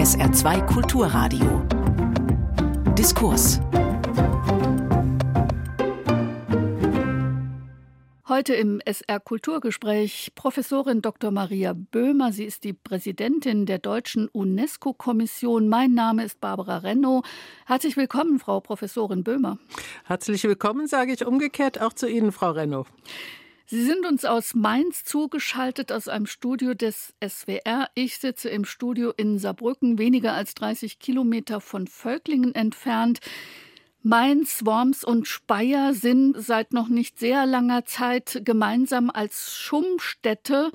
SR2 Kulturradio. Diskurs. Heute im SR Kulturgespräch Professorin Dr. Maria Böhmer. Sie ist die Präsidentin der Deutschen UNESCO-Kommission. Mein Name ist Barbara Rennow. Herzlich willkommen, Frau Professorin Böhmer. Herzlich willkommen, sage ich umgekehrt auch zu Ihnen, Frau Rennow. Sie sind uns aus Mainz zugeschaltet, aus einem Studio des SWR. Ich sitze im Studio in Saarbrücken, weniger als 30 Kilometer von Völklingen entfernt. Mainz, Worms und Speyer sind seit noch nicht sehr langer Zeit gemeinsam als Schummstätte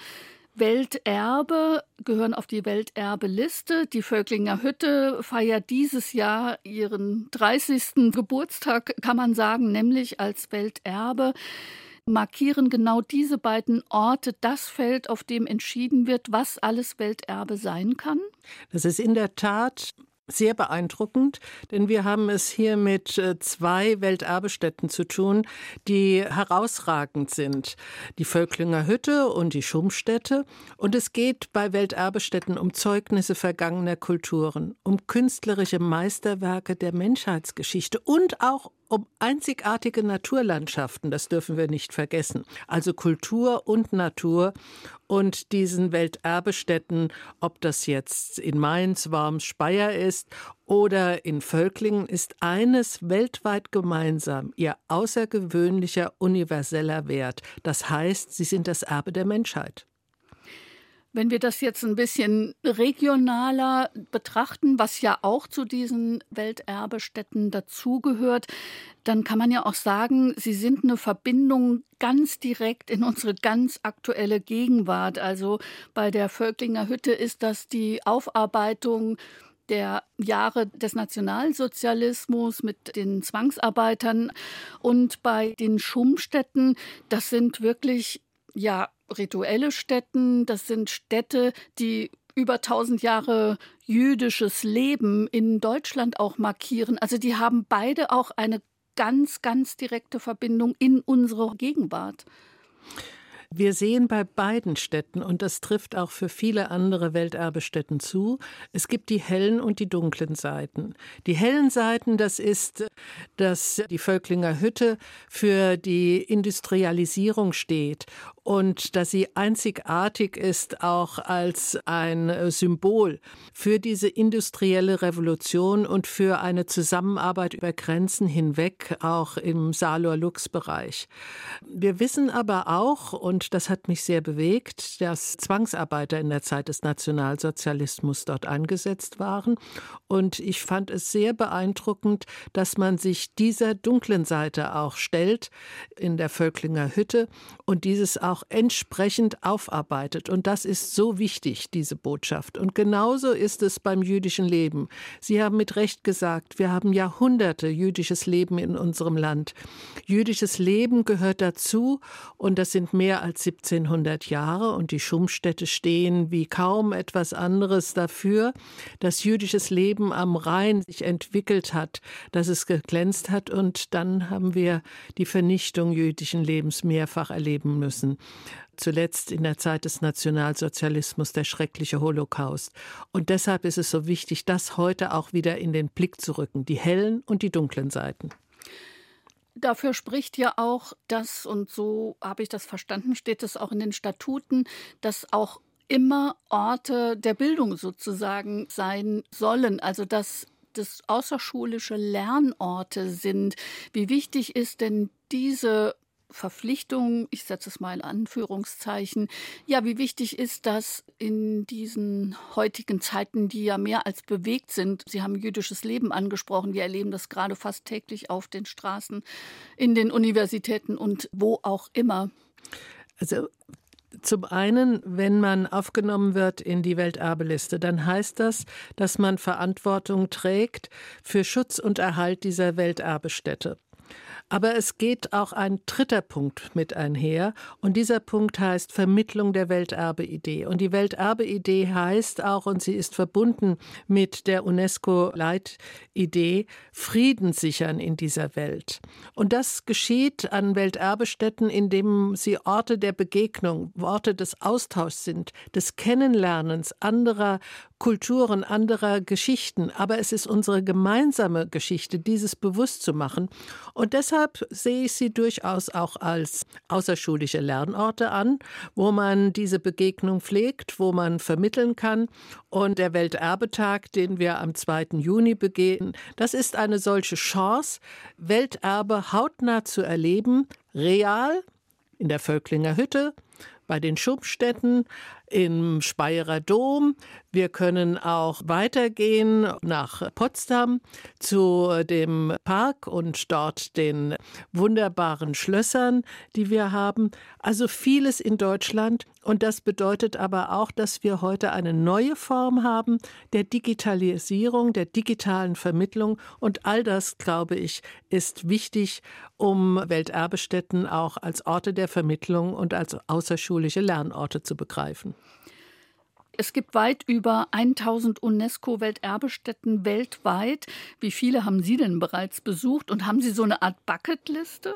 Welterbe, gehören auf die Welterbeliste. Die Völklinger Hütte feiert dieses Jahr ihren 30. Geburtstag, kann man sagen, nämlich als Welterbe. Markieren genau diese beiden Orte das Feld, auf dem entschieden wird, was alles Welterbe sein kann? Das ist in der Tat sehr beeindruckend, denn wir haben es hier mit zwei Welterbestätten zu tun, die herausragend sind. Die Völklinger Hütte und die Schummstätte. Und es geht bei Welterbestätten um Zeugnisse vergangener Kulturen, um künstlerische Meisterwerke der Menschheitsgeschichte und auch um einzigartige Naturlandschaften, das dürfen wir nicht vergessen. Also Kultur und Natur und diesen Welterbestätten, ob das jetzt in Mainz, Worms, Speyer ist oder in Völklingen, ist eines weltweit gemeinsam, ihr außergewöhnlicher, universeller Wert. Das heißt, sie sind das Erbe der Menschheit. Wenn wir das jetzt ein bisschen regionaler betrachten, was ja auch zu diesen Welterbestätten dazugehört, dann kann man ja auch sagen, sie sind eine Verbindung ganz direkt in unsere ganz aktuelle Gegenwart. Also bei der Völklinger Hütte ist das die Aufarbeitung der Jahre des Nationalsozialismus mit den Zwangsarbeitern. Und bei den Schummstätten, das sind wirklich rituelle Stätten, das sind Städte, die über 1000 Jahre jüdisches Leben in Deutschland auch markieren. Also die haben beide auch eine ganz, ganz direkte Verbindung in unsere Gegenwart. Wir sehen bei beiden Städten, und das trifft auch für viele andere Welterbestätten zu, es gibt die hellen und die dunklen Seiten. Die hellen Seiten, das ist, dass die Völklinger Hütte für die Industrialisierung steht und dass sie einzigartig ist auch als ein Symbol für diese industrielle Revolution und für eine Zusammenarbeit über Grenzen hinweg, auch im Saarlor-Lux-Bereich. Wir wissen aber auch, und das hat mich sehr bewegt, dass Zwangsarbeiter in der Zeit des Nationalsozialismus dort eingesetzt waren. Und ich fand es sehr beeindruckend, dass man sich dieser dunklen Seite auch stellt in der Völklinger Hütte und dieses auch entsprechend aufarbeitet. Und das ist so wichtig, diese Botschaft. Und genauso ist es beim jüdischen Leben. Sie haben mit Recht gesagt, wir haben Jahrhunderte jüdisches Leben in unserem Land. Jüdisches Leben gehört dazu und das sind mehr als 1700 Jahre und die Schummstätte stehen wie kaum etwas anderes dafür, dass jüdisches Leben am Rhein sich entwickelt hat, dass es geglänzt hat und dann haben wir die Vernichtung jüdischen Lebens mehrfach erleben müssen. Zuletzt in der Zeit des Nationalsozialismus der schreckliche Holocaust. Und deshalb ist es so wichtig, das heute auch wieder in den Blick zu rücken, die hellen und die dunklen Seiten. Dafür spricht ja auch das, und so habe ich das verstanden, steht es auch in den Statuten, dass auch immer Orte der Bildung sozusagen sein sollen. Also dass das außerschulische Lernorte sind. Wie wichtig ist denn diese Verpflichtung, ich setze es mal in Anführungszeichen, wie wichtig ist das in diesen heutigen Zeiten, die ja mehr als bewegt sind? Sie haben jüdisches Leben angesprochen, wir erleben das gerade fast täglich auf den Straßen, in den Universitäten und wo auch immer. Also zum einen, wenn man aufgenommen wird in die Welterbeliste, dann heißt das, dass man Verantwortung trägt für Schutz und Erhalt dieser Welterbestätte. Aber es geht auch ein dritter Punkt mit einher und dieser Punkt heißt Vermittlung der Welterbe-Idee. Und die Welterbe-Idee heißt auch, und sie ist verbunden mit der UNESCO-Leitidee, Frieden sichern in dieser Welt. Und das geschieht an Welterbestätten, indem sie Orte der Begegnung, Orte des Austauschs sind, des Kennenlernens anderer Kulturen, anderer Geschichten. Aber es ist unsere gemeinsame Geschichte, dieses bewusst zu machen. Und deshalb sehe ich sie durchaus auch als außerschulische Lernorte an, wo man diese Begegnung pflegt, wo man vermitteln kann. Und der Welterbetag, den wir am 2. Juni begehen, das ist eine solche Chance, Welterbe hautnah zu erleben, real, in der Völklinger Hütte, bei den Schubstätten, im Speyerer Dom. Wir können auch weitergehen nach Potsdam zu dem Park und dort den wunderbaren Schlössern, die wir haben. Also vieles in Deutschland. Und das bedeutet aber auch, dass wir heute eine neue Form haben der Digitalisierung, der digitalen Vermittlung. Und all das, glaube ich, ist wichtig, um Welterbestätten auch als Orte der Vermittlung und als außerschulische Lernorte zu begreifen. Es gibt weit über 1000 UNESCO-Welterbestätten weltweit. Wie viele haben Sie denn bereits besucht? Und haben Sie so eine Art Bucketliste?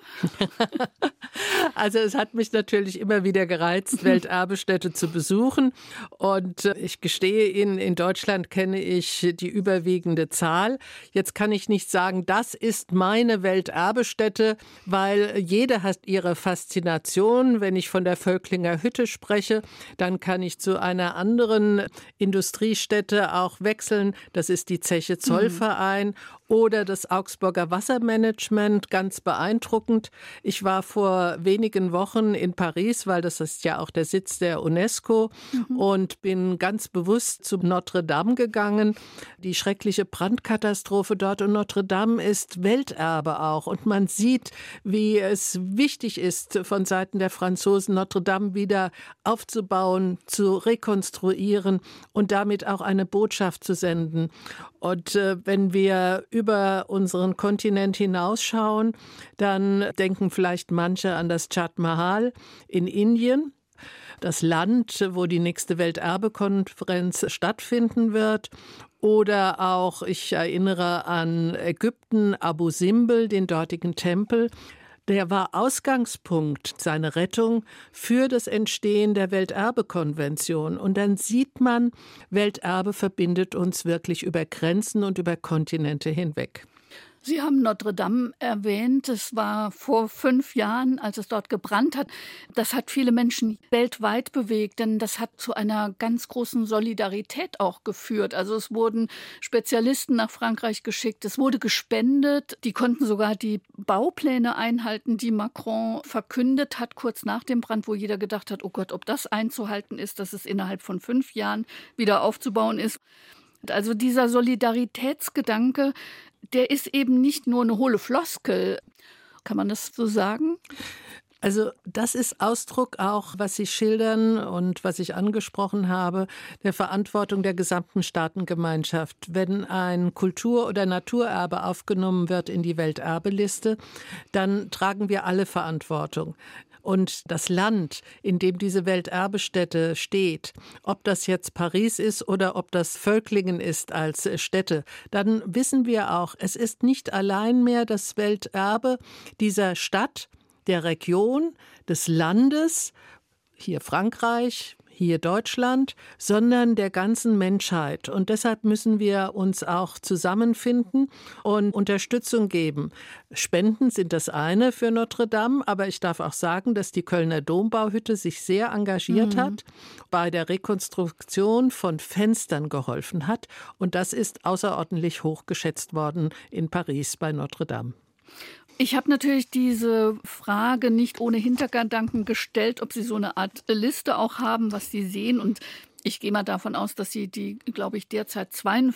Also es hat mich natürlich immer wieder gereizt, Welterbestätte zu besuchen. Und ich gestehe Ihnen, in Deutschland kenne ich die überwiegende Zahl. Jetzt kann ich nicht sagen, das ist meine Welterbestätte, weil jede hat ihre Faszination. Wenn ich von der Völklinger Hütte spreche, dann kann ich zu einer anderen Industriestätte auch wechseln. Das ist die Zeche Zollverein oder das Augsburger Wassermanagement, ganz beeindruckend. Ich war vor wenigen Wochen in Paris, weil das ist ja auch der Sitz der UNESCO, und bin ganz bewusst zu Notre Dame gegangen. Die schreckliche Brandkatastrophe dort, und Notre Dame ist Welterbe auch. Und man sieht, wie es wichtig ist, von Seiten der Franzosen Notre Dame wieder aufzubauen, zu rekonstruieren und damit auch eine Botschaft zu senden. Und wenn wir über unseren Kontinent hinausschauen, dann denken vielleicht manche an das Taj Mahal in Indien, das Land, wo die nächste Welterbekonferenz stattfinden wird. Oder auch, ich erinnere an Ägypten, Abu Simbel, den dortigen Tempel. Der war Ausgangspunkt, seine Rettung, für das Entstehen der Welterbekonvention. Und dann sieht man, Welterbe verbindet uns wirklich über Grenzen und über Kontinente hinweg. Sie haben Notre Dame erwähnt. Es war vor 5 Jahren, als es dort gebrannt hat. Das hat viele Menschen weltweit bewegt, denn das hat zu einer ganz großen Solidarität auch geführt. Also es wurden Spezialisten nach Frankreich geschickt, es wurde gespendet. Die konnten sogar die Baupläne einhalten, die Macron verkündet hat, kurz nach dem Brand, wo jeder gedacht hat, oh Gott, ob das einzuhalten ist, dass es innerhalb von 5 Jahren wieder aufzubauen ist. Also dieser Solidaritätsgedanke, der ist eben nicht nur eine hohle Floskel. Kann man das so sagen? Also das ist Ausdruck auch, was Sie schildern und was ich angesprochen habe, der Verantwortung der gesamten Staatengemeinschaft. Wenn ein Kultur- oder Naturerbe aufgenommen wird in die Welterbeliste, dann tragen wir alle Verantwortung. Und das Land, in dem diese Welterbestätte steht, ob das jetzt Paris ist oder ob das Völklingen ist als Stätte, dann wissen wir auch, es ist nicht allein mehr das Welterbe dieser Stadt, der Region, des Landes, hier Frankreich, hier Deutschland, sondern der ganzen Menschheit. Und deshalb müssen wir uns auch zusammenfinden und Unterstützung geben. Spenden sind das eine für Notre Dame, aber ich darf auch sagen, dass die Kölner Dombauhütte sich sehr engagiert hat, bei der Rekonstruktion von Fenstern geholfen hat. Und das ist außerordentlich hoch geschätzt worden in Paris bei Notre Dame. Ich habe natürlich diese Frage nicht ohne Hintergedanken gestellt, ob Sie so eine Art Liste auch haben, was Sie sehen. Und ich gehe mal davon aus, dass Sie die, glaube ich, derzeit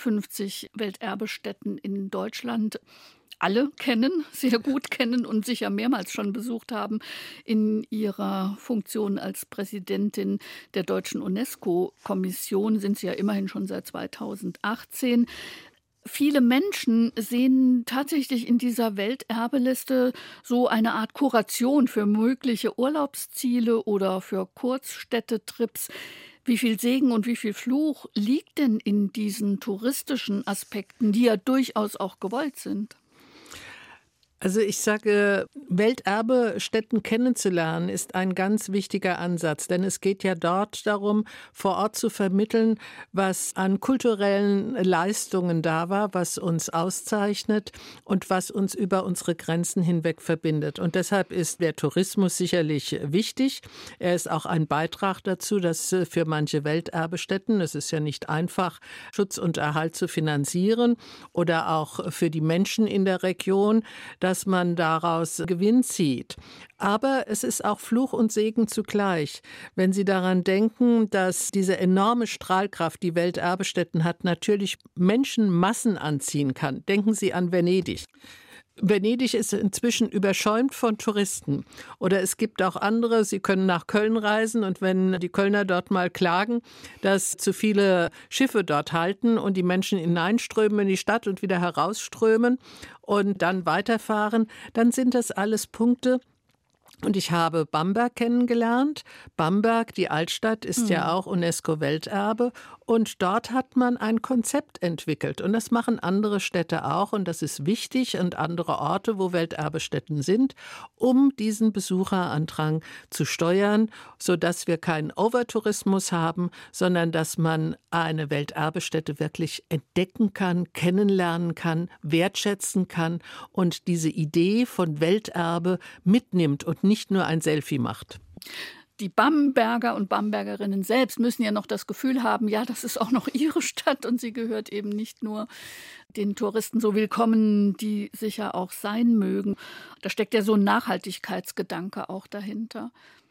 52 Welterbestätten in Deutschland alle kennen, sehr gut kennen und sicher mehrmals schon besucht haben in Ihrer Funktion als Präsidentin der Deutschen UNESCO-Kommission. Sind Sie ja immerhin schon seit 2018. Viele Menschen sehen tatsächlich in dieser Welterbeliste so eine Art Kuration für mögliche Urlaubsziele oder für Kurzstädtetrips. Wie viel Segen und wie viel Fluch liegt denn in diesen touristischen Aspekten, die ja durchaus auch gewollt sind? Also ich sage, Welterbestätten kennenzulernen ist ein ganz wichtiger Ansatz, denn es geht ja dort darum, vor Ort zu vermitteln, was an kulturellen Leistungen da war, was uns auszeichnet und was uns über unsere Grenzen hinweg verbindet. Und deshalb ist der Tourismus sicherlich wichtig. Er ist auch ein Beitrag dazu, dass für manche Welterbestätten, es ist ja nicht einfach, Schutz und Erhalt zu finanzieren oder auch für die Menschen in der Region, dass man daraus Gewinn zieht. Aber es ist auch Fluch und Segen zugleich. Wenn Sie daran denken, dass diese enorme Strahlkraft, die Welterbestätten hat, natürlich Menschenmassen anziehen kann. Denken Sie an Venedig. Venedig ist inzwischen überschäumt von Touristen. Oder es gibt auch andere, Sie können nach Köln reisen und wenn die Kölner dort mal klagen, dass zu viele Schiffe dort halten und die Menschen hineinströmen in die Stadt und wieder herausströmen und dann weiterfahren, dann sind das alles Punkte. Und ich habe Bamberg kennengelernt. Bamberg, die Altstadt, ist ja auch UNESCO-Welterbe. Und dort hat man ein Konzept entwickelt. Und das machen andere Städte auch. Und das ist wichtig und andere Orte, wo Welterbestätten sind, um diesen Besucherandrang zu steuern, sodass wir keinen Overtourismus haben, sondern dass man eine Welterbestätte wirklich entdecken kann, kennenlernen kann, wertschätzen kann und diese Idee von Welterbe mitnimmt und nicht nur ein Selfie macht. Die Bamberger und Bambergerinnen selbst müssen ja noch das Gefühl haben, ja, das ist auch noch ihre Stadt und sie gehört eben nicht nur den Touristen so willkommen, die sicher auch sein mögen. Da steckt ja so ein Nachhaltigkeitsgedanke auch dahinter.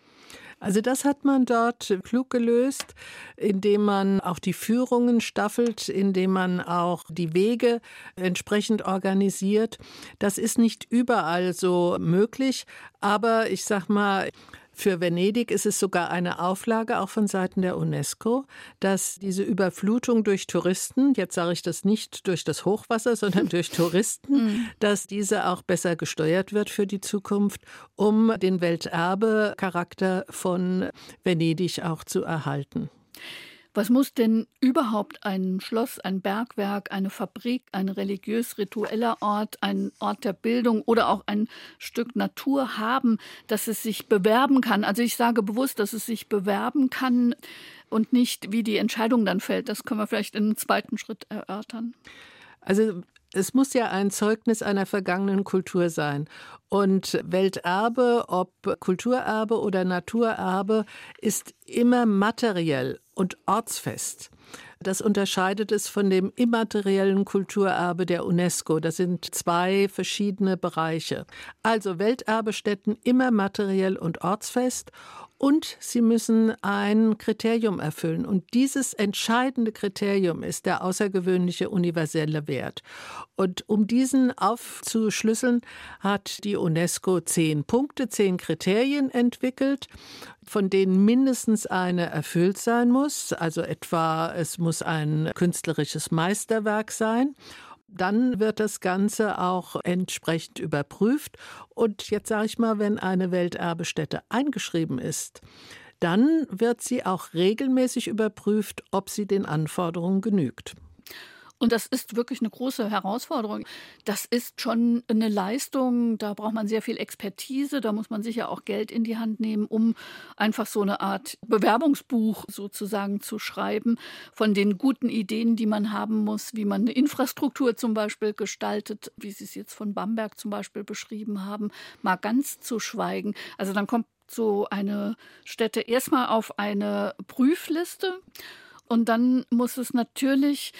Also das hat man dort klug gelöst, indem man auch die Führungen staffelt, indem man auch die Wege entsprechend organisiert. Das ist nicht überall so möglich, aber ich sag mal, für Venedig ist es sogar eine Auflage, auch von Seiten der UNESCO, dass diese Überflutung durch Touristen, jetzt sage ich das nicht durch das Hochwasser, sondern durch Touristen, dass diese auch besser gesteuert wird für die Zukunft, um den Welterbe-Charakter von Venedig auch zu erhalten. Was muss denn überhaupt ein Schloss, ein Bergwerk, eine Fabrik, ein religiös-ritueller Ort, ein Ort der Bildung oder auch ein Stück Natur haben, dass es sich bewerben kann? Also ich sage bewusst, dass es sich bewerben kann und nicht, wie die Entscheidung dann fällt. Das können wir vielleicht im zweiten Schritt erörtern. Also es muss ja ein Zeugnis einer vergangenen Kultur sein. Und Welterbe, ob Kulturerbe oder Naturerbe, ist immer materiell und ortsfest. Das unterscheidet es von dem immateriellen Kulturerbe der UNESCO. Das sind zwei verschiedene Bereiche. Also Welterbestätten immer materiell und ortsfest. Und sie müssen ein Kriterium erfüllen. Und dieses entscheidende Kriterium ist der außergewöhnliche universelle Wert. Und um diesen aufzuschlüsseln, hat die UNESCO 10 Punkte, 10 Kriterien entwickelt, von denen mindestens eine erfüllt sein muss. Also etwa, es muss ein künstlerisches Meisterwerk sein. Dann wird das Ganze auch entsprechend überprüft. Und jetzt sage ich mal, wenn eine Welterbestätte eingeschrieben ist, dann wird sie auch regelmäßig überprüft, ob sie den Anforderungen genügt. Und das ist wirklich eine große Herausforderung. Das ist schon eine Leistung, da braucht man sehr viel Expertise, da muss man sicher auch Geld in die Hand nehmen, um einfach so eine Art Bewerbungsbuch sozusagen zu schreiben von den guten Ideen, die man haben muss, wie man eine Infrastruktur zum Beispiel gestaltet, wie Sie es jetzt von Bamberg zum Beispiel beschrieben haben, mal ganz zu schweigen. Also dann kommt so eine Stätte erstmal auf eine Prüfliste und dann muss es natürlich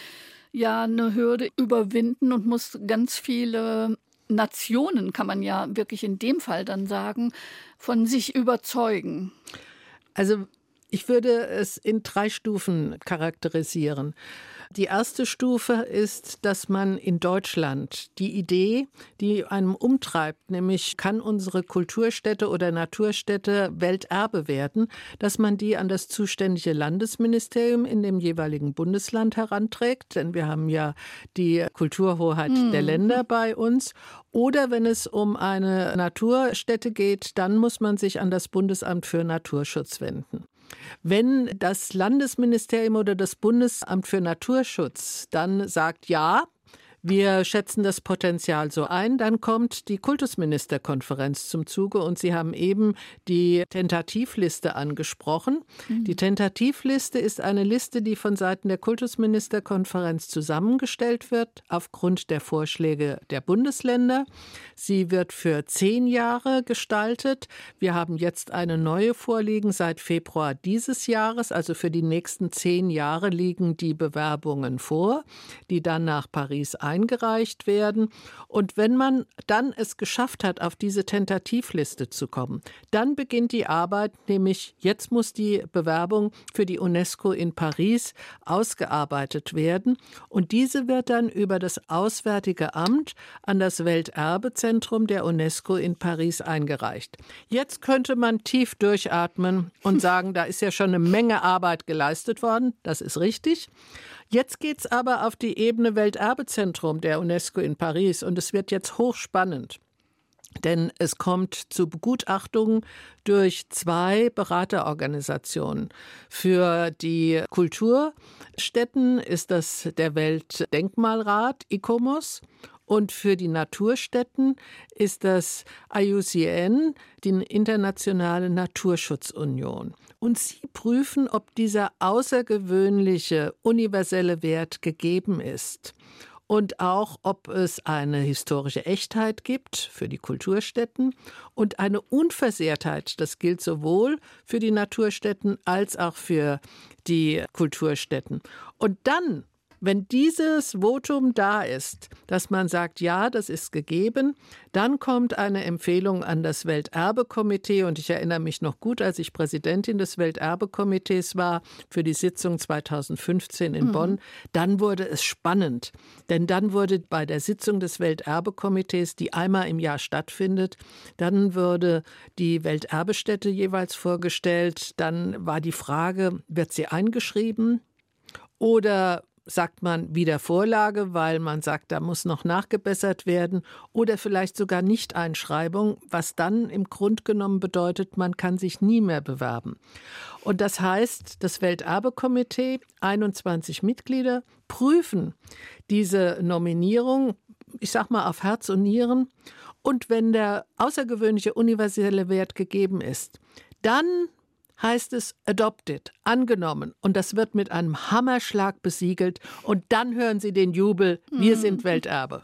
eine Hürde überwinden und muss ganz viele Nationen, kann man ja wirklich in dem Fall dann sagen, von sich überzeugen. Also ich würde es in 3 Stufen charakterisieren. Die erste Stufe ist, dass man in Deutschland die Idee, die einem umtreibt, nämlich kann unsere Kulturstätte oder Naturstätte Welterbe werden, dass man die an das zuständige Landesministerium in dem jeweiligen Bundesland heranträgt, denn wir haben ja die Kulturhoheit der Länder bei uns. Oder wenn es um eine Naturstätte geht, dann muss man sich an das Bundesamt für Naturschutz wenden. Wenn das Landesministerium oder das Bundesamt für Naturschutz dann sagt, ja, Wir schätzen das Potenzial so ein. Dann kommt die Kultusministerkonferenz zum Zuge und Sie haben eben die Tentativliste angesprochen. Die Tentativliste ist eine Liste, die von Seiten der Kultusministerkonferenz zusammengestellt wird, aufgrund der Vorschläge der Bundesländer. Sie wird für 10 Jahre gestaltet. Wir haben jetzt eine neue vorliegen seit Februar dieses Jahres. Also für die nächsten 10 Jahre liegen die Bewerbungen vor, die dann nach Paris eingereicht werden. Und wenn man dann es geschafft hat, auf diese Tentativliste zu kommen, dann beginnt die Arbeit, nämlich jetzt muss die Bewerbung für die UNESCO in Paris ausgearbeitet werden. Und diese wird dann über das Auswärtige Amt an das Welterbezentrum der UNESCO in Paris eingereicht. Jetzt könnte man tief durchatmen und sagen, da ist ja schon eine Menge Arbeit geleistet worden. Das ist richtig. Jetzt geht es aber auf die Ebene Welterbezentrum der UNESCO in Paris und es wird jetzt hochspannend. Denn es kommt zu Begutachtungen durch 2 Beraterorganisationen. Für die Kulturstätten ist das der Weltdenkmalrat ICOMOS und für die Naturstätten ist das IUCN, die Internationale Naturschutzunion. Und sie prüfen, ob dieser außergewöhnliche universelle Wert gegeben ist. Und auch, ob es eine historische Echtheit gibt für die Kulturstätten und eine Unversehrtheit. Das gilt sowohl für die Naturstätten als auch für die Kulturstätten. Und dann, wenn dieses Votum da ist, dass man sagt, ja, das ist gegeben, dann kommt eine Empfehlung an das Welterbekomitee. Und ich erinnere mich noch gut, als ich Präsidentin des Welterbekomitees war für die Sitzung 2015 in Bonn. Dann wurde es spannend. Denn dann wurde bei der Sitzung des Welterbekomitees, die einmal im Jahr stattfindet, dann wurde die Welterbestätte jeweils vorgestellt. Dann war die Frage, wird sie eingeschrieben oder sagt man wieder Vorlage, weil man sagt, da muss noch nachgebessert werden oder vielleicht sogar Nicht-Einschreibung, was dann im Grunde genommen bedeutet, man kann sich nie mehr bewerben. Und das heißt, das Welterbekomitee, 21 Mitglieder, prüfen diese Nominierung, ich sag mal auf Herz und Nieren. Und wenn der außergewöhnliche universelle Wert gegeben ist, dann heißt es adopted, angenommen. Und das wird mit einem Hammerschlag besiegelt. Und dann hören Sie den Jubel, wir sind Welterbe.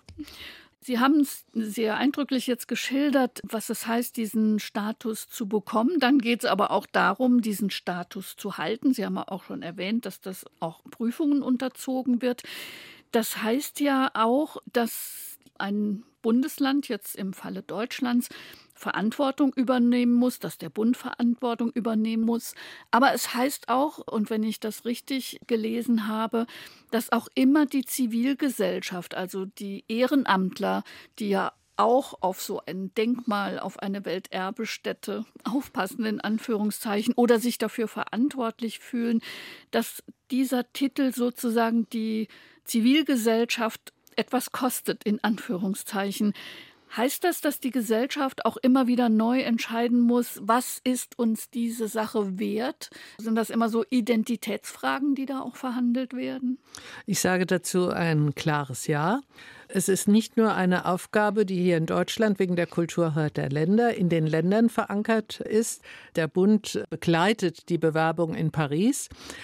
Sie haben es sehr eindrücklich jetzt geschildert, was es heißt, diesen Status zu bekommen. Dann geht es aber auch darum, diesen Status zu halten. Sie haben auch schon erwähnt, dass das auch Prüfungen unterzogen wird. Das heißt ja auch, dass ein Bundesland, jetzt im Falle Deutschlands, Verantwortung übernehmen muss, dass der Bund Verantwortung übernehmen muss. Aber es heißt auch, und wenn ich das richtig gelesen habe, dass auch immer die Zivilgesellschaft, also die Ehrenamtler, die ja auch auf so ein Denkmal, auf eine Welterbestätte aufpassen, in Anführungszeichen, oder sich dafür verantwortlich fühlen, dass dieser Titel sozusagen die Zivilgesellschaft etwas kostet, in Anführungszeichen. Heißt das, dass die Gesellschaft auch immer wieder neu entscheiden muss, was ist uns diese Sache wert? Sind das immer so Identitätsfragen, die da auch verhandelt werden? Ich sage dazu ein klares Ja. Es ist nicht nur eine Aufgabe, die hier in Deutschland wegen der Kulturhoheit der Länder in den Ländern verankert ist. Der Bund begleitet die Bewerbung in Paris,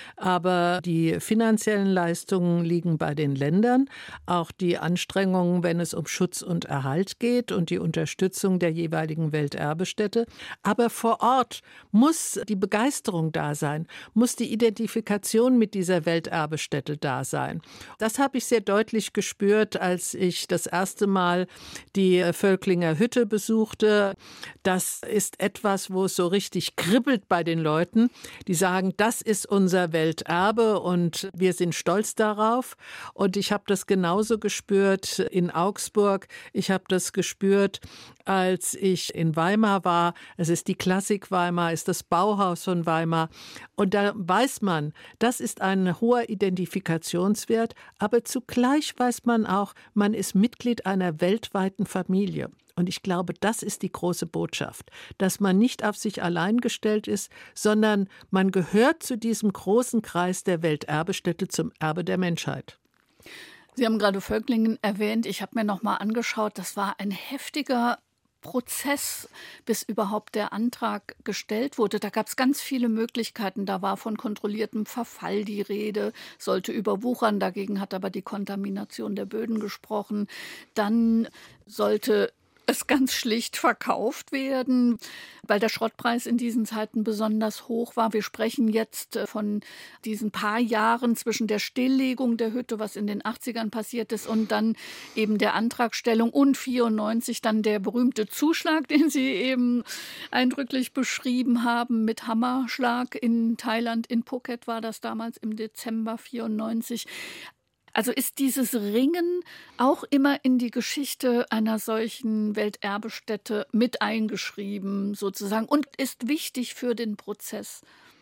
aber die finanziellen Leistungen liegen bei den Ländern. Auch die Anstrengungen, wenn es um Schutz und Erhalt geht und die Unterstützung der jeweiligen Welterbestätte. Aber vor Ort muss die Begeisterung da sein, muss die Identifikation mit dieser Welterbestätte da sein. Das habe ich sehr deutlich gespürt, als ich das erste Mal die Völklinger Hütte besuchte. Das ist etwas, wo es so richtig kribbelt bei den Leuten, die sagen, das ist unser Welterbe und wir sind stolz darauf. Und ich habe das genauso gespürt in Augsburg. Ich habe das gespürt, als ich in Weimar war. Es ist die Klassik Weimar, es ist das Bauhaus von Weimar. Und da weiß man, das ist ein hoher Identifikationswert, aber zugleich weiß man auch, man ist Mitglied einer weltweiten Familie. Und ich glaube, das ist die große Botschaft, dass man nicht auf sich allein gestellt ist, sondern man gehört zu diesem großen Kreis der Welterbestätte, zum Erbe der Menschheit. Sie haben gerade Völklingen erwähnt. Ich habe mir noch mal angeschaut, das war ein heftiger Prozess, bis überhaupt der Antrag gestellt wurde. Da gab es ganz viele Möglichkeiten. Da war von kontrolliertem Verfall die Rede, sollte überwuchern. Dagegen hat aber die Kontamination der Böden gesprochen. Dann sollte es ganz schlicht verkauft werden, weil der Schrottpreis in diesen Zeiten besonders hoch war. Wir sprechen jetzt von diesen paar Jahren zwischen der Stilllegung der Hütte, was in den 80ern passiert ist, und dann eben der Antragstellung und 94 dann der berühmte Zuschlag, den Sie eben eindrücklich beschrieben haben, mit Hammerschlag in Thailand, in Phuket war das damals im Dezember 94. Also ist dieses Ringen auch immer in die Geschichte einer solchen Welterbestätte mit eingeschrieben sozusagen und ist wichtig für den Prozess?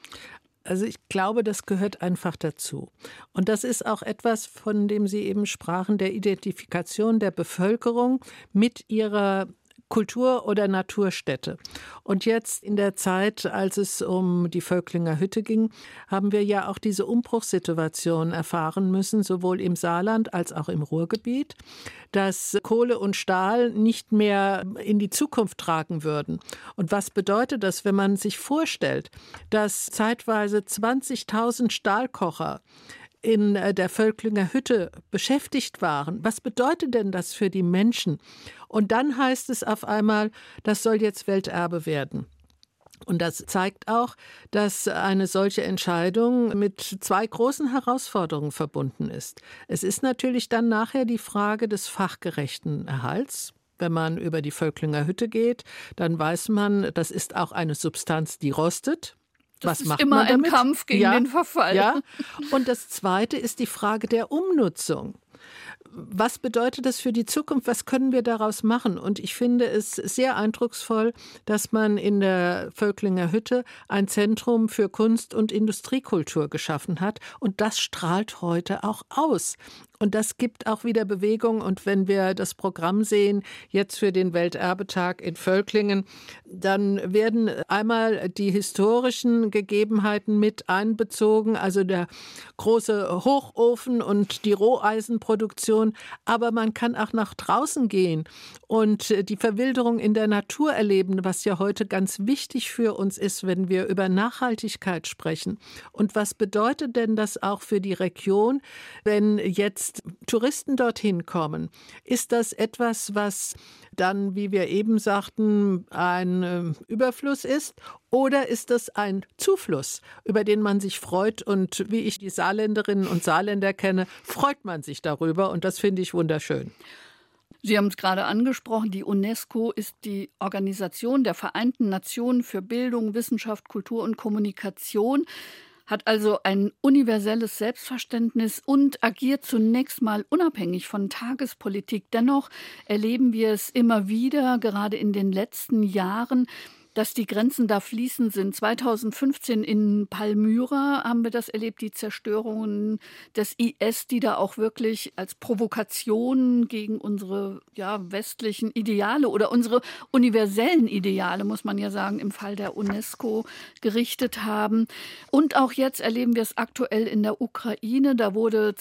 Also ich glaube, das gehört einfach dazu. Und das ist auch etwas, von dem Sie eben sprachen, der Identifikation der Bevölkerung mit ihrer Kultur- oder Naturstätte. Und jetzt in der Zeit, als es um die Völklinger Hütte ging, haben wir ja auch diese Umbruchssituation erfahren müssen, sowohl im Saarland als auch im Ruhrgebiet, dass Kohle und Stahl nicht mehr in die Zukunft tragen würden. Und was bedeutet das, wenn man sich vorstellt, dass zeitweise 20.000 Stahlkocher in der Völklinger Hütte beschäftigt waren? Was bedeutet denn das für die Menschen? Und dann heißt es auf einmal, das soll jetzt Welterbe werden. Und das zeigt auch, dass eine solche Entscheidung mit zwei großen Herausforderungen verbunden ist. Es ist natürlich dann nachher die Frage des fachgerechten Erhalts. Wenn man über die Völklinger Hütte geht, dann weiß man, das ist auch eine Substanz, die rostet. Das ist immer ein Kampf gegen den Verfall. Ja. Und das Zweite ist die Frage der Umnutzung. Was bedeutet das für die Zukunft? Was können wir daraus machen? Und ich finde es sehr eindrucksvoll, dass man in der Völklinger Hütte ein Zentrum für Kunst- und Industriekultur geschaffen hat. Und das strahlt heute auch aus. Und das gibt auch wieder Bewegung. Und wenn wir das Programm sehen, jetzt für den Welterbetag in Völklingen, dann werden einmal die historischen Gegebenheiten mit einbezogen, also der große Hochofen und die Roheisenproduktion. Aber man kann auch nach draußen gehen und die Verwilderung in der Natur erleben, was ja heute ganz wichtig für uns ist, wenn wir über Nachhaltigkeit sprechen. Und was bedeutet denn das auch für die Region, wenn jetzt Touristen dorthin kommen? Ist das etwas, was dann, wie wir eben sagten, ein Überfluss ist? Oder ist das ein Zufluss, über den man sich freut? Und wie ich die Saarländerinnen und Saarländer kenne, freut man sich darüber. Und das finde ich wunderschön. Sie haben es gerade angesprochen, die UNESCO ist die Organisation der Vereinten Nationen für Bildung, Wissenschaft, Kultur und Kommunikation, hat also ein universelles Selbstverständnis und agiert zunächst mal unabhängig von Tagespolitik. Dennoch erleben wir es immer wieder, gerade in den letzten Jahren, dass die Grenzen da fließend sind. 2015 in Palmyra haben wir das erlebt, die Zerstörungen des IS, die da auch wirklich als Provokation gegen unsere westlichen Ideale oder unsere universellen Ideale, muss man ja sagen, im Fall der UNESCO gerichtet haben. Und auch jetzt erleben wir es aktuell in der Ukraine. Da wurde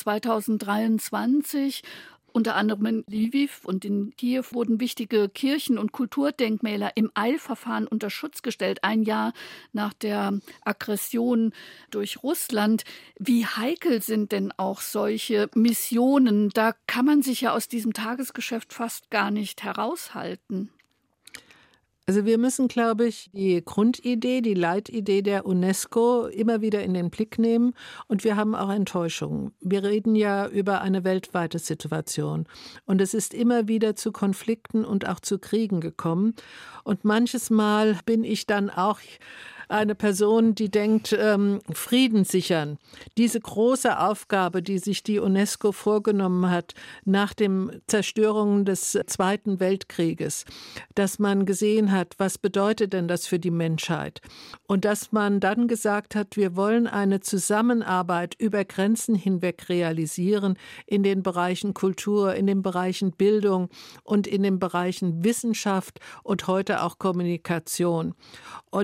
2023 unter anderem in Lviv und in Kiew wurden wichtige Kirchen- und Kulturdenkmäler im Eilverfahren unter Schutz gestellt, ein Jahr nach der Aggression durch Russland. Wie heikel sind denn auch solche Missionen? Da kann man sich ja aus diesem Tagesgeschäft fast gar nicht heraushalten. Also wir müssen, glaube ich, die Grundidee, die Leitidee der UNESCO immer wieder in den Blick nehmen. Und wir haben auch Enttäuschungen. Wir reden ja über eine weltweite Situation. Und es ist immer wieder zu Konflikten und auch zu Kriegen gekommen. Und manches Mal bin ich dann auch eine Person, die denkt, Frieden sichern. Diese große Aufgabe, die sich die UNESCO vorgenommen hat nach den Zerstörungen des Zweiten Weltkrieges, dass man gesehen hat, was bedeutet denn das für die Menschheit? Und dass man dann gesagt hat, wir wollen eine Zusammenarbeit über Grenzen hinweg realisieren in den Bereichen Kultur, in den Bereichen Bildung und in den Bereichen Wissenschaft und heute auch Kommunikation. Und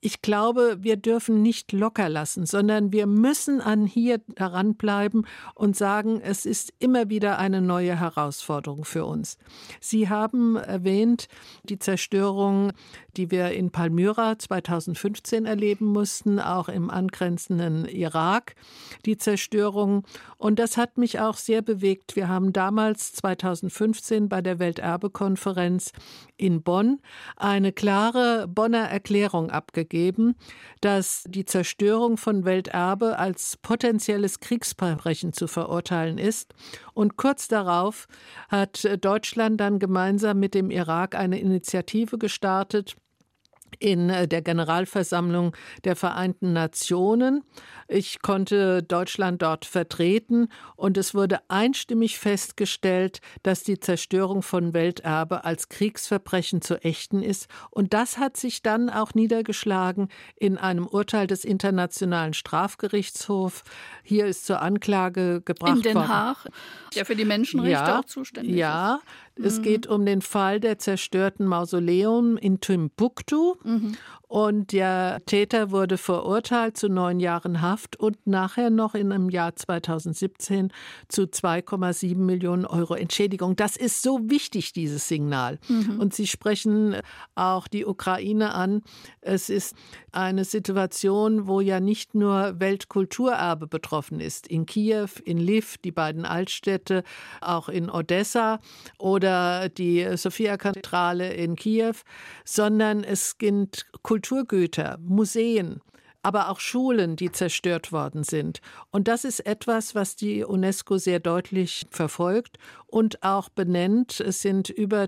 ich glaube, wir dürfen nicht locker lassen, sondern wir müssen hier daran bleiben und sagen, es ist immer wieder eine neue Herausforderung für uns. Sie haben erwähnt, die Zerstörung, die wir in Palmyra 2015 erleben mussten, auch im angrenzenden Irak, die Zerstörung. Und das hat mich auch sehr bewegt. Wir haben damals 2015 bei der Welterbekonferenz in Bonn eine klare Bonner Erklärung abgegeben, dass die Zerstörung von Welterbe als potenzielles Kriegsverbrechen zu verurteilen ist. Und kurz darauf hat Deutschland dann gemeinsam mit dem Irak eine Initiative gestartet in der Generalversammlung der Vereinten Nationen. Ich konnte Deutschland dort vertreten und es wurde einstimmig festgestellt, dass die Zerstörung von Welterbe als Kriegsverbrechen zu ächten ist. Und das hat sich dann auch niedergeschlagen in einem Urteil des Internationalen Strafgerichtshofs. Hier ist zur Anklage gebracht worden. In Den Haag, der für die Menschenrechte auch zuständig ist. Ja, es geht um den Fall der zerstörten Mausoleum in Timbuktu. Und der Täter wurde verurteilt zu 9 Jahren Haft und nachher noch in einem Jahr 2017 zu 2,7 Millionen Euro Entschädigung. Das ist so wichtig, dieses Signal. Und Sie sprechen auch die Ukraine an. Es ist eine Situation, wo ja nicht nur Weltkulturerbe betroffen ist. In Kiew, in Lviv, die beiden Altstädte, auch in Odessa oder die Sophia-Kathedrale in Kiew, sondern es gibt Kulturgüter, Museen, aber auch Schulen, die zerstört worden sind. Und das ist etwas, was die UNESCO sehr deutlich verfolgt und auch benennt. Es sind über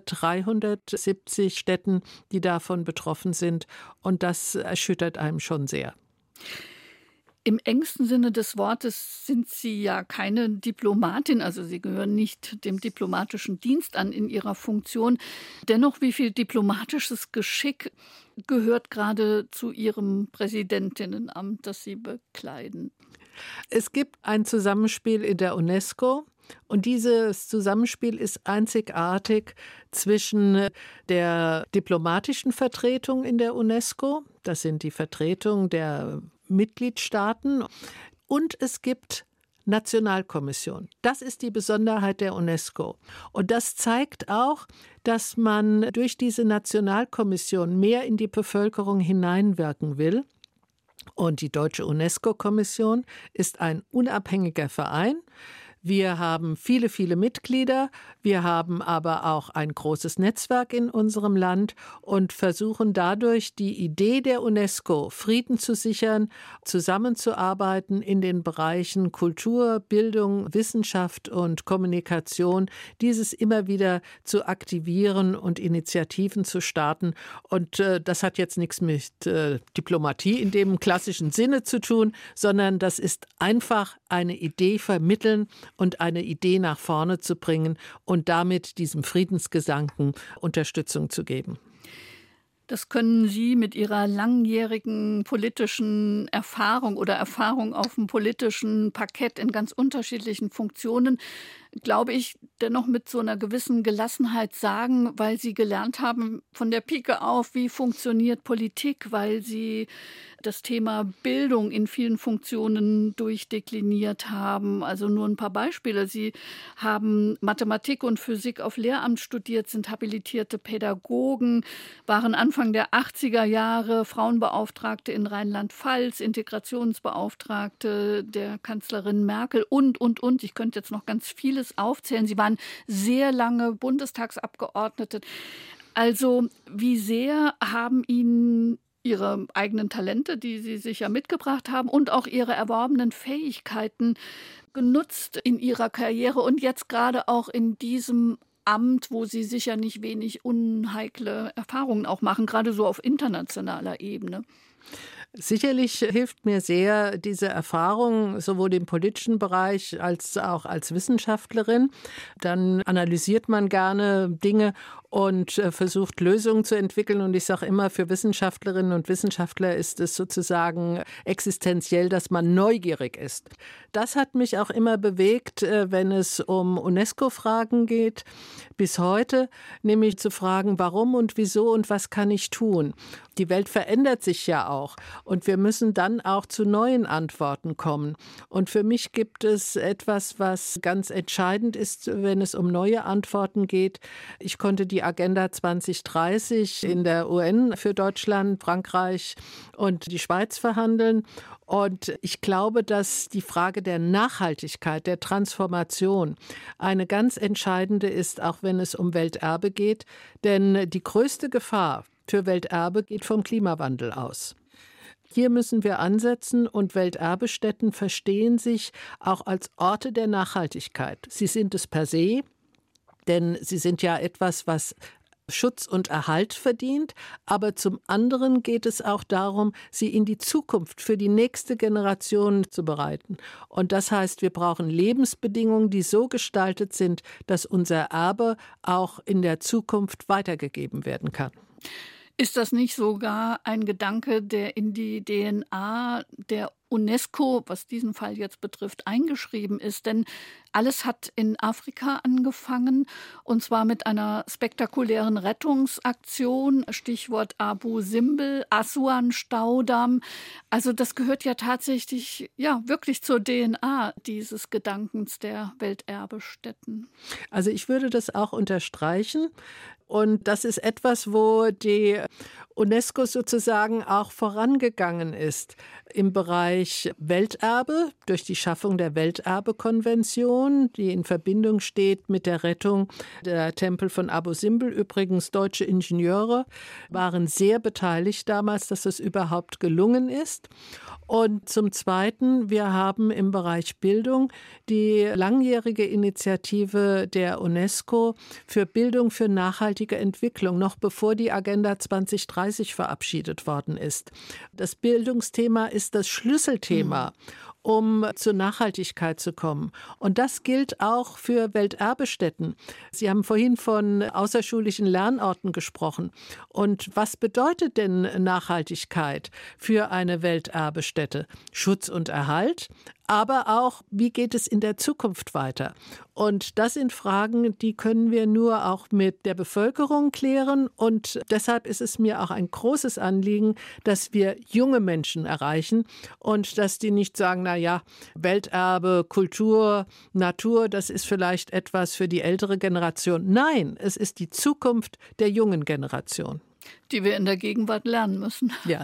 370 Städten, die davon betroffen sind. Und das erschüttert einem schon sehr. Im engsten Sinne des Wortes sind Sie ja keine Diplomatin, also Sie gehören nicht dem diplomatischen Dienst an in Ihrer Funktion. Dennoch, wie viel diplomatisches Geschick gehört gerade zu Ihrem Präsidentinnenamt, das Sie bekleiden? Es gibt ein Zusammenspiel in der UNESCO. Und dieses Zusammenspiel ist einzigartig zwischen der diplomatischen Vertretung in der UNESCO, das sind die Vertretungen der Mitgliedstaaten, und es gibt Nationalkommission. Das ist die Besonderheit der UNESCO. Und das zeigt auch, dass man durch diese Nationalkommission mehr in die Bevölkerung hineinwirken will. Und die Deutsche UNESCO-Kommission ist ein unabhängiger Verein. Wir haben viele, viele Mitglieder. Wir haben aber auch ein großes Netzwerk in unserem Land und versuchen dadurch, die Idee der UNESCO, Frieden zu sichern, zusammenzuarbeiten in den Bereichen Kultur, Bildung, Wissenschaft und Kommunikation, dieses immer wieder zu aktivieren und Initiativen zu starten. Und das hat jetzt nichts mit Diplomatie in dem klassischen Sinne zu tun, sondern das ist einfach eine Idee vermitteln und eine Idee nach vorne zu bringen und damit diesem Friedensgedanken Unterstützung zu geben. Das können Sie mit Ihrer langjährigen politischen Erfahrung oder Erfahrung auf dem politischen Parkett in ganz unterschiedlichen Funktionen, glaube ich, dennoch mit so einer gewissen Gelassenheit sagen, weil Sie gelernt haben von der Pike auf, wie funktioniert Politik, weil Sie das Thema Bildung in vielen Funktionen durchdekliniert haben. Also nur ein paar Beispiele. Sie haben Mathematik und Physik auf Lehramt studiert, sind habilitierte Pädagogen, waren Anfang der 80er Jahre Frauenbeauftragte in Rheinland-Pfalz, Integrationsbeauftragte der Kanzlerin Merkel und. Ich könnte jetzt noch ganz vieles aufzählen. Sie waren sehr lange Bundestagsabgeordnete. Also wie sehr haben Ihnen Ihre eigenen Talente, die Sie sich ja mitgebracht haben, und auch Ihre erworbenen Fähigkeiten genutzt in Ihrer Karriere und jetzt gerade auch in diesem Amt, wo Sie sicher nicht wenig unheikle Erfahrungen auch machen, gerade so auf internationaler Ebene? Sicherlich hilft mir sehr diese Erfahrung, sowohl im politischen Bereich als auch als Wissenschaftlerin. Dann analysiert man gerne Dinge und versucht Lösungen zu entwickeln. Und ich sage immer, für Wissenschaftlerinnen und Wissenschaftler ist es sozusagen existenziell, dass man neugierig ist. Das hat mich auch immer bewegt, wenn es um UNESCO-Fragen geht, bis heute, nämlich zu fragen, warum und wieso und was kann ich tun? Die Welt verändert sich ja auch und wir müssen dann auch zu neuen Antworten kommen. Und für mich gibt es etwas, was ganz entscheidend ist, wenn es um neue Antworten geht. Ich konnte die Agenda 2030 in der UN für Deutschland, Frankreich und die Schweiz verhandeln. Und ich glaube, dass die Frage der Nachhaltigkeit, der Transformation eine ganz entscheidende ist, auch wenn es um Welterbe geht. Denn die größte Gefahr für Welterbe geht vom Klimawandel aus. Hier müssen wir ansetzen und Welterbestätten verstehen sich auch als Orte der Nachhaltigkeit. Sie sind es per se, denn sie sind ja etwas, was Schutz und Erhalt verdient, aber zum anderen geht es auch darum, sie in die Zukunft für die nächste Generation zu bereiten. Und das heißt, wir brauchen Lebensbedingungen, die so gestaltet sind, dass unser Erbe auch in der Zukunft weitergegeben werden kann. Ist das nicht sogar ein Gedanke, der in die DNA der UNESCO, was diesen Fall jetzt betrifft, eingeschrieben ist? Denn alles hat in Afrika angefangen, und zwar mit einer spektakulären Rettungsaktion, Stichwort Abu Simbel, Assuan-Staudamm. Also das gehört ja tatsächlich wirklich zur DNA dieses Gedankens der Welterbestätten. Also ich würde das auch unterstreichen. Und das ist etwas, wo die UNESCO sozusagen auch vorangegangen ist im Bereich Welterbe durch die Schaffung der Welterbekonvention, die in Verbindung steht mit der Rettung der Tempel von Abu Simbel. Übrigens, deutsche Ingenieure waren sehr beteiligt damals, dass das überhaupt gelungen ist. Und zum Zweiten, wir haben im Bereich Bildung die langjährige Initiative der UNESCO für Bildung für nachhaltige Entwicklung, noch bevor die Agenda 2030 verabschiedet worden ist. Das Bildungsthema ist das Schlüsselthema, um zur Nachhaltigkeit zu kommen. Und das gilt auch für Welterbestätten. Sie haben vorhin von außerschulischen Lernorten gesprochen. Und was bedeutet denn Nachhaltigkeit für eine Welterbestätte? Schutz und Erhalt, aber auch, wie geht es in der Zukunft weiter? Und das sind Fragen, die können wir nur auch mit der Bevölkerung klären. Und deshalb ist es mir auch ein großes Anliegen, dass wir junge Menschen erreichen und dass die nicht sagen, na ja, Welterbe, Kultur, Natur, das ist vielleicht etwas für die ältere Generation. Nein, es ist die Zukunft der jungen Generation. Die wir in der Gegenwart lernen müssen. Ja.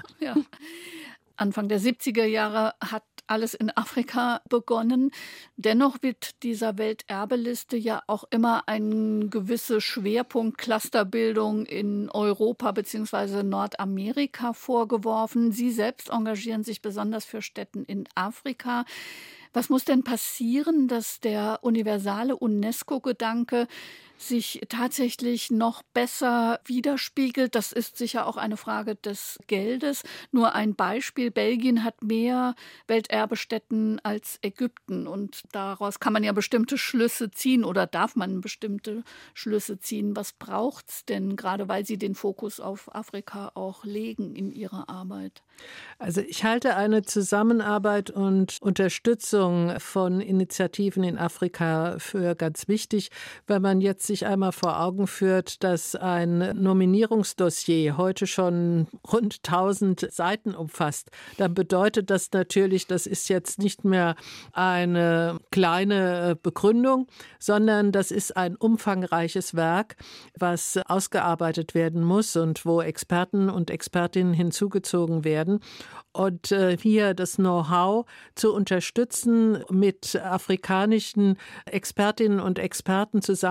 Anfang der 70er Jahre hat alles in Afrika begonnen. Dennoch wird dieser Welterbeliste ja auch immer ein gewisser Schwerpunkt Clusterbildung in Europa bzw. Nordamerika vorgeworfen. Sie selbst engagieren sich besonders für Stätten in Afrika. Was muss denn passieren, dass der universale UNESCO-Gedanke sich tatsächlich noch besser widerspiegelt? Das ist sicher auch eine Frage des Geldes. Nur ein Beispiel: Belgien hat mehr Welterbestätten als Ägypten. Und daraus kann man ja bestimmte Schlüsse ziehen oder darf man bestimmte Schlüsse ziehen. Was braucht es denn, gerade weil Sie den Fokus auf Afrika auch legen in Ihrer Arbeit? Also ich halte eine Zusammenarbeit und Unterstützung von Initiativen in Afrika für ganz wichtig, weil man jetzt sich einmal vor Augen führt, dass ein Nominierungsdossier heute schon rund 1000 Seiten umfasst. Dann bedeutet das natürlich, das ist jetzt nicht mehr eine kleine Begründung, sondern das ist ein umfangreiches Werk, was ausgearbeitet werden muss und wo Experten und Expertinnen hinzugezogen werden. Und hier das Know-how zu unterstützen, mit afrikanischen Expertinnen und Experten zusammenzuarbeiten,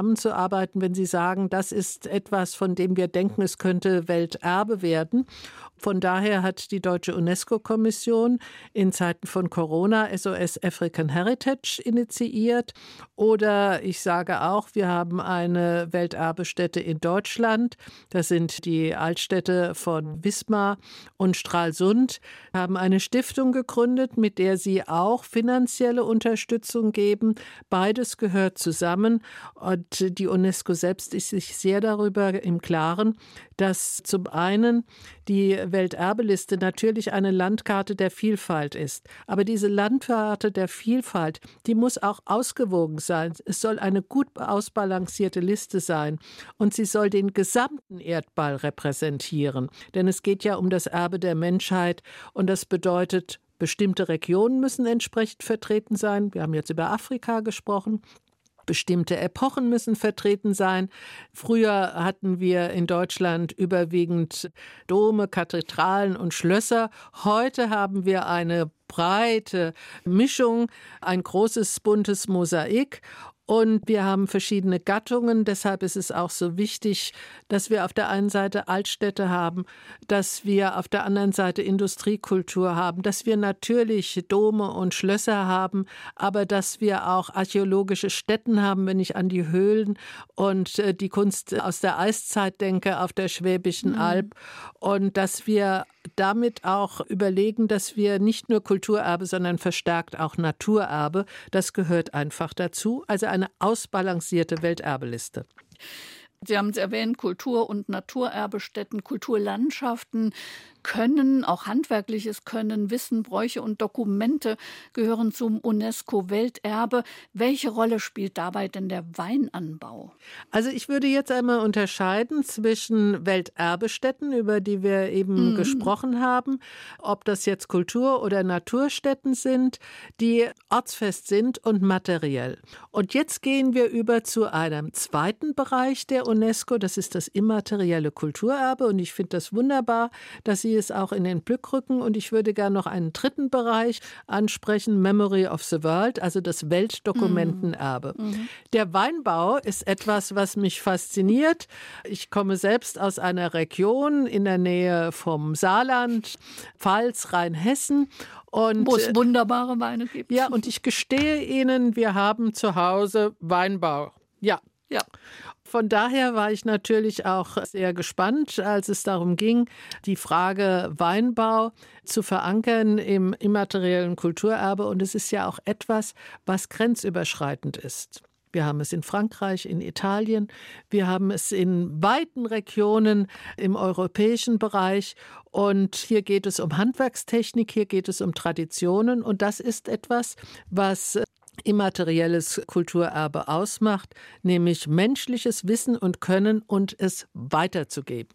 arbeiten, wenn Sie sagen, das ist etwas, von dem wir denken, es könnte Welterbe werden. Von daher hat die Deutsche UNESCO-Kommission in Zeiten von Corona SOS African Heritage initiiert. Oder ich sage auch, wir haben eine Welterbestätte in Deutschland. Das sind die Altstädte von Wismar und Stralsund. Wir haben eine Stiftung gegründet, mit der sie auch finanzielle Unterstützung geben. Beides gehört zusammen. Und die UNESCO selbst ist sich sehr darüber im Klaren, dass zum einen die Welterbeliste natürlich eine Landkarte der Vielfalt ist. Aber diese Landkarte der Vielfalt, die muss auch ausgewogen sein. Es soll eine gut ausbalancierte Liste sein. Und sie soll den gesamten Erdball repräsentieren. Denn es geht ja um das Erbe der Menschheit. Und das bedeutet, bestimmte Regionen müssen entsprechend vertreten sein. Wir haben jetzt über Afrika gesprochen. Bestimmte Epochen müssen vertreten sein. Früher hatten wir in Deutschland überwiegend Dome, Kathedralen und Schlösser. Heute haben wir eine breite Mischung, ein großes, buntes Mosaik. Und wir haben verschiedene Gattungen. Deshalb ist es auch so wichtig, dass wir auf der einen Seite Altstädte haben, dass wir auf der anderen Seite Industriekultur haben, dass wir natürlich Dome und Schlösser haben, aber dass wir auch archäologische Stätten haben, wenn ich an die Höhlen und die Kunst aus der Eiszeit denke, auf der Schwäbischen Alb. Und dass wir damit auch überlegen, dass wir nicht nur Kulturerbe, sondern verstärkt auch Naturerbe, das gehört einfach dazu. Also eine ausbalancierte Welterbeliste. Sie haben es erwähnt, Kultur- und Naturerbestätten, Kulturlandschaften Können, auch handwerkliches Können, Wissen, Bräuche und Dokumente gehören zum UNESCO-Welterbe. Welche Rolle spielt dabei denn der Weinanbau? Also ich würde jetzt einmal unterscheiden zwischen Welterbestätten, über die wir eben gesprochen haben, ob das jetzt Kultur- oder Naturstätten sind, die ortsfest sind und materiell. Und jetzt gehen wir über zu einem zweiten Bereich der UNESCO, das ist das immaterielle Kulturerbe. Und ich finde das wunderbar, dass Sie es auch in den Blick rücken. Und ich würde gerne noch einen dritten Bereich ansprechen, Memory of the World, also das Weltdokumentenerbe. Der Weinbau ist etwas, was mich fasziniert. Ich komme selbst aus einer Region in der Nähe vom Saarland, Pfalz, Rheinhessen. Wo es wunderbare Weine gibt. Ja, und ich gestehe Ihnen, wir haben zu Hause Weinbau. Ja. Von daher war ich natürlich auch sehr gespannt, als es darum ging, die Frage Weinbau zu verankern im immateriellen Kulturerbe. Und es ist ja auch etwas, was grenzüberschreitend ist. Wir haben es in Frankreich, in Italien, wir haben es in weiten Regionen im europäischen Bereich. Und hier geht es um Handwerkstechnik, hier geht es um Traditionen. Und das ist etwas, was immaterielles Kulturerbe ausmacht, nämlich menschliches Wissen und Können und es weiterzugeben.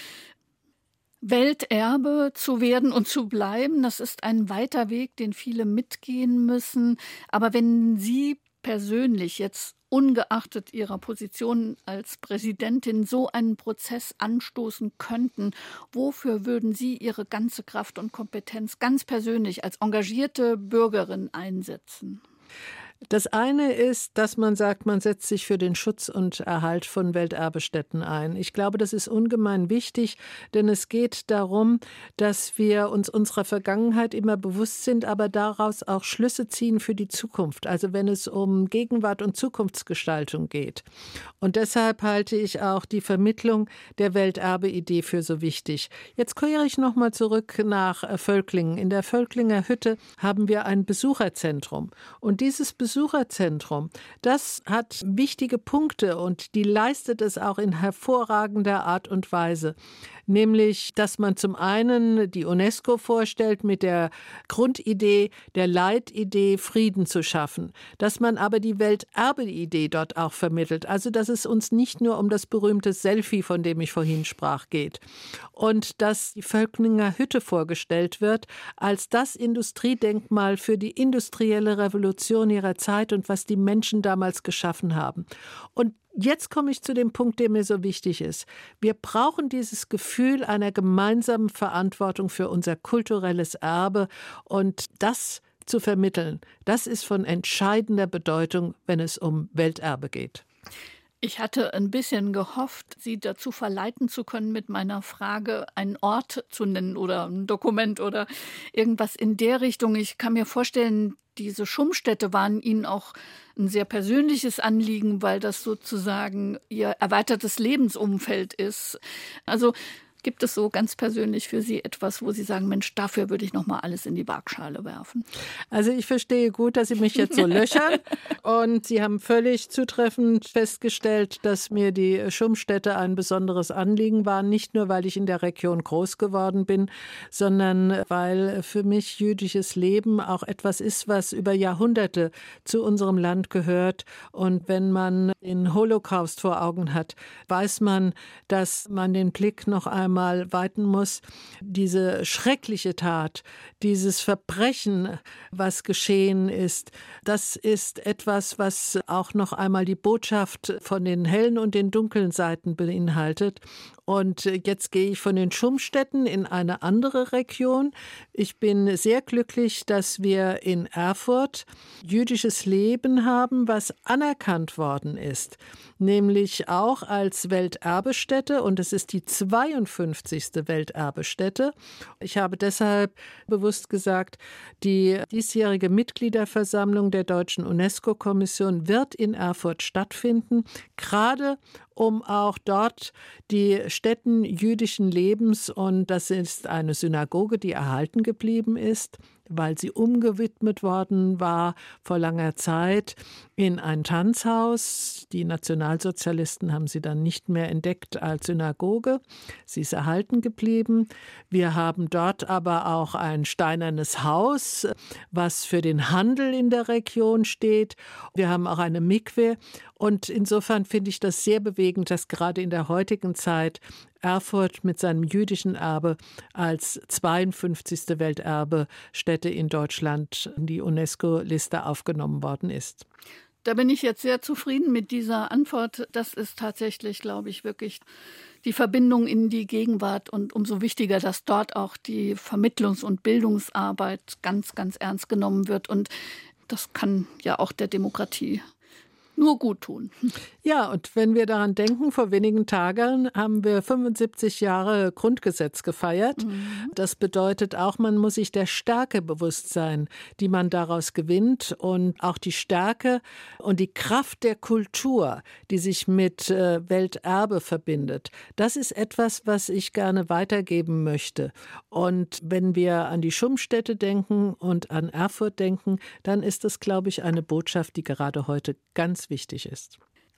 Welterbe zu werden und zu bleiben, das ist ein weiter Weg, den viele mitgehen müssen. Aber wenn Sie persönlich jetzt ungeachtet Ihrer Position als Präsidentin so einen Prozess anstoßen könnten, wofür würden Sie Ihre ganze Kraft und Kompetenz ganz persönlich als engagierte Bürgerin einsetzen? Das eine ist, dass man sagt, man setzt sich für den Schutz und Erhalt von Welterbestätten ein. Ich glaube, das ist ungemein wichtig, denn es geht darum, dass wir uns unserer Vergangenheit immer bewusst sind, aber daraus auch Schlüsse ziehen für die Zukunft, also wenn es um Gegenwart und Zukunftsgestaltung geht. Und deshalb halte ich auch die Vermittlung der Welterbe-Idee für so wichtig. Jetzt kehre ich nochmal zurück nach Völklingen. In der Völklinger Hütte haben wir ein Besucherzentrum. Und dieses Besucherzentrum, das hat wichtige Punkte und die leistet es auch in hervorragender Art und Weise. Nämlich, dass man zum einen die UNESCO vorstellt mit der Grundidee, der Leitidee, Frieden zu schaffen. Dass man aber die Welterbe-Idee dort auch vermittelt. Also, dass es uns nicht nur um das berühmte Selfie, von dem ich vorhin sprach, geht. Und dass die Völklinger Hütte vorgestellt wird als das Industriedenkmal für die industrielle Revolution ihrer Zeit und was die Menschen damals geschaffen haben. Und jetzt komme ich zu dem Punkt, der mir so wichtig ist. Wir brauchen dieses Gefühl einer gemeinsamen Verantwortung für unser kulturelles Erbe und das zu vermitteln, das ist von entscheidender Bedeutung, wenn es um Welterbe geht. Ich hatte ein bisschen gehofft, Sie dazu verleiten zu können, mit meiner Frage einen Ort zu nennen oder ein Dokument oder irgendwas in der Richtung. Ich kann mir vorstellen, diese Schummstätte waren Ihnen auch ein sehr persönliches Anliegen, weil das sozusagen Ihr erweitertes Lebensumfeld ist. Also gibt es so ganz persönlich für Sie etwas, wo Sie sagen, Mensch, dafür würde ich noch mal alles in die Waagschale werfen? Also ich verstehe gut, dass Sie mich jetzt so löchern. Und Sie haben völlig zutreffend festgestellt, dass mir die Schummstätte ein besonderes Anliegen war. Nicht nur, weil ich in der Region groß geworden bin, sondern weil für mich jüdisches Leben auch etwas ist, was über Jahrhunderte zu unserem Land gehört. Und wenn man den Holocaust vor Augen hat, weiß man, dass man den Blick noch einmal weiten muss. Diese schreckliche Tat, dieses Verbrechen, was geschehen ist, das ist etwas, was auch noch einmal die Botschaft von den hellen und den dunklen Seiten beinhaltet. Und jetzt gehe ich von den Schummstätten in eine andere Region. Ich bin sehr glücklich, dass wir in Erfurt jüdisches Leben haben, was anerkannt worden ist, nämlich auch als Welterbestätte, und es ist die 52. Welterbestätte. Ich habe deshalb bewusst gesagt, die diesjährige Mitgliederversammlung der Deutschen UNESCO-Kommission wird in Erfurt stattfinden, gerade um auch dort die Stätten jüdischen Lebens, und das ist eine Synagoge, die erhalten geblieben ist, weil sie umgewidmet worden war vor langer Zeit in ein Tanzhaus. Die Nationalsozialisten haben sie dann nicht mehr entdeckt als Synagoge. Sie ist erhalten geblieben. Wir haben dort aber auch ein steinernes Haus, was für den Handel in der Region steht. Wir haben auch eine Mikwe. Und insofern finde ich das sehr bewegend, dass gerade in der heutigen Zeit Erfurt mit seinem jüdischen Erbe als 52. Welterbestätte in Deutschland in die UNESCO-Liste aufgenommen worden ist. Da bin ich jetzt sehr zufrieden mit dieser Antwort. Das ist tatsächlich, glaube ich, wirklich die Verbindung in die Gegenwart. Und umso wichtiger, dass dort auch die Vermittlungs- und Bildungsarbeit ganz, ganz ernst genommen wird. Und das kann ja auch der Demokratie nur gut tun. Ja, und wenn wir daran denken, vor wenigen Tagen haben wir 75 Jahre Grundgesetz gefeiert. Das bedeutet auch, man muss sich der Stärke bewusst sein, die man daraus gewinnt, und auch die Stärke und die Kraft der Kultur, die sich mit Welterbe verbindet. Das ist etwas, was ich gerne weitergeben möchte. Und wenn wir an die Schummstätte denken und an Erfurt denken, dann ist das, glaube ich, eine Botschaft, die gerade heute ganz wichtig ist.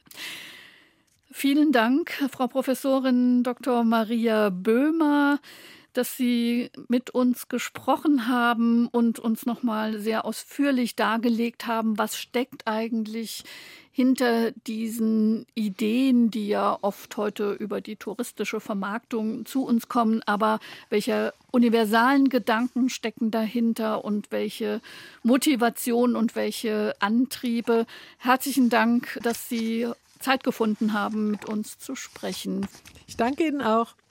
Vielen Dank, Frau Professorin Dr. Maria Böhmer, dass Sie mit uns gesprochen haben und uns noch mal sehr ausführlich dargelegt haben, was steckt eigentlich hinter diesen Ideen, die ja oft heute über die touristische Vermarktung zu uns kommen, aber welche universalen Gedanken stecken dahinter und welche Motivation und welche Antriebe. Herzlichen Dank, dass Sie Zeit gefunden haben, mit uns zu sprechen. Ich danke Ihnen auch.